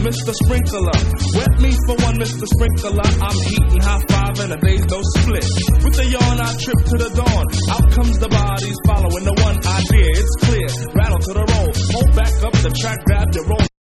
Mr. Sprinkler. Wet me for one, Mr. Sprinkler. I'm heating high five and a day's no split. With a yawn, I trip to the dawn. Out comes the bodies following the one idea. It's clear, rattle to the roll. Hold back up the track, grab your roll.